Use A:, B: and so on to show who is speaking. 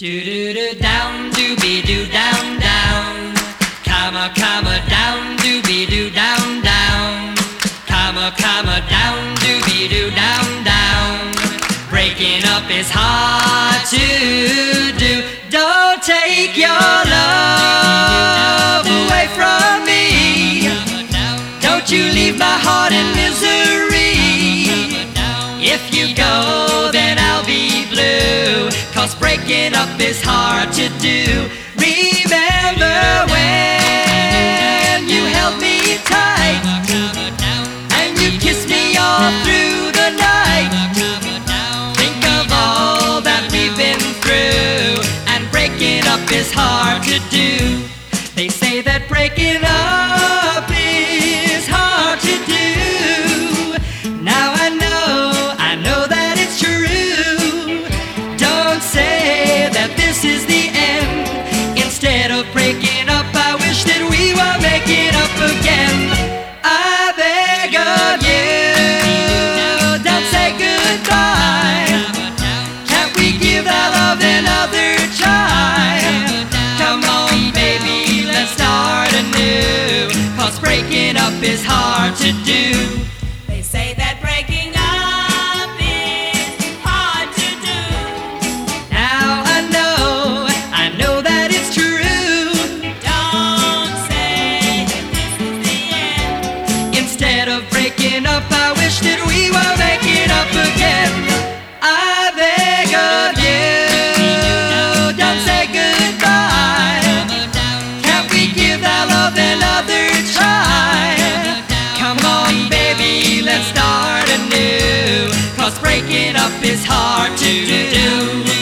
A: Do do do down, doobie doo down down, comma comma down, doobie doo down down, comma comma down, doobie doo down down. Breaking up is hard to do. Don't take your love away from me. Don't you leave my heart in misery. If you go, then I'll be blue. 'Cause breaking up is hard to do. Remember when you held me tight and you kissed me all through the night. Think of all that we've been through, and breaking up is hard to do. They say that breaking up is hard to do. Now I know that it's true. Don't say that this is the end. Instead of breaking up, I wish that we were making up again. I beg of you, don't say goodbye. Can't we give our love another try? Come on, baby, let's start anew. 'Cause breaking up is hard to do.
B: They say that breaking up is hard to do.
A: Now I know that it's true.
B: Don't say that this is the end.
A: Instead of breaking up, I wish that we were making up again. I beg of you, don't say goodbye. Can't we give our love another try? Come on, baby, let's start anew. 'Cause breaking up is hard to do.